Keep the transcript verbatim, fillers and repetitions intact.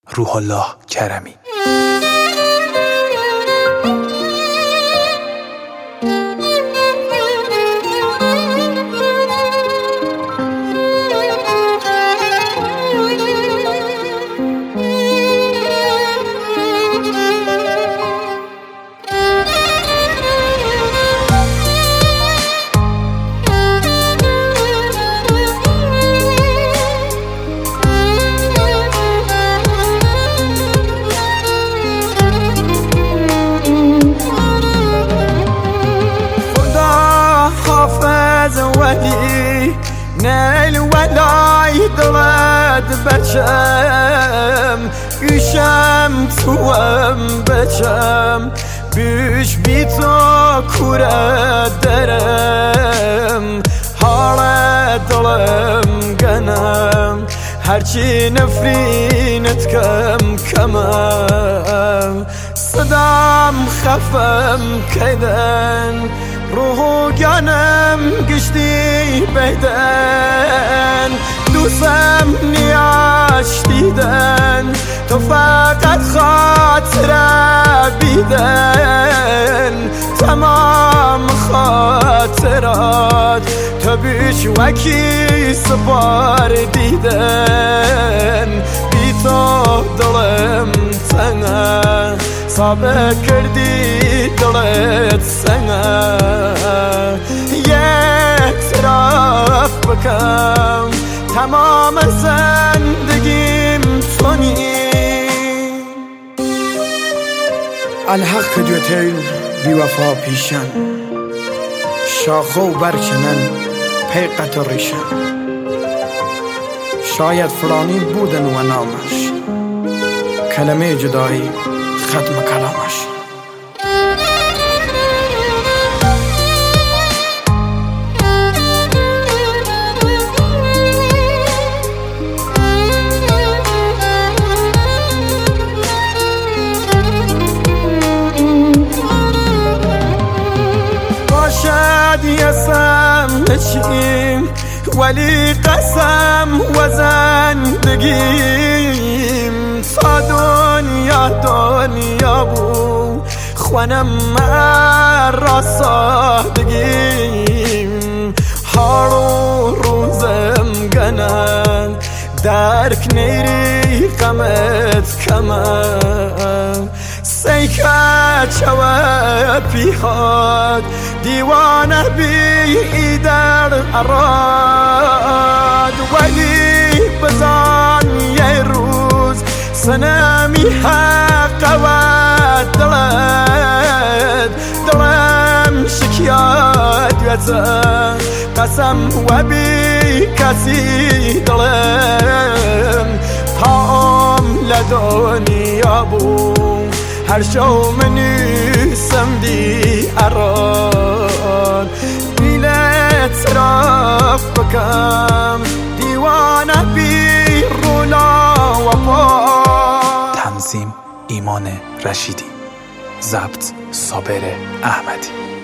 روح الله کرمی. ولی نیل ولای دلت بچم گوشم توام بچم بیش بی تو کوره درم حال دلم گنم هرچی نفرینت کم کمم صدام خفم کدن روح و جانم گشتی بدن دوستم نیاش دیدن تو فقط خاطره بیدن تمام خاطرات تو بیش وکی سپار دیدن بی تو دلم تنه صابه کردی دلت سنه یک طرف بکم تمام زندگیم تونی الحق دیوتیل بی وفا پیشن شاخه و برچنن پیقت و ریشن شاید فلانی بودن و نامش کلمه جدایی ختم کلامش باشد یسم نشیم ولی قسم و زندگیم تا دنیا دنیا بو خوانم مرا سادگیم هارو روزم گنن درک نیری قمت کمم سیکه چوه پیهاد دیوانه بی در اراد ولی بزن یه روز سنمی حق و دلت دلم شکیات یزن قسم و بی کسی دلم تام لدنیا بون هر شو منیسم دی اران بیلت رف بکم دیوانه بی رولا و پا. تنظیم ایمان رشیدی، ضبط صابر احمدی.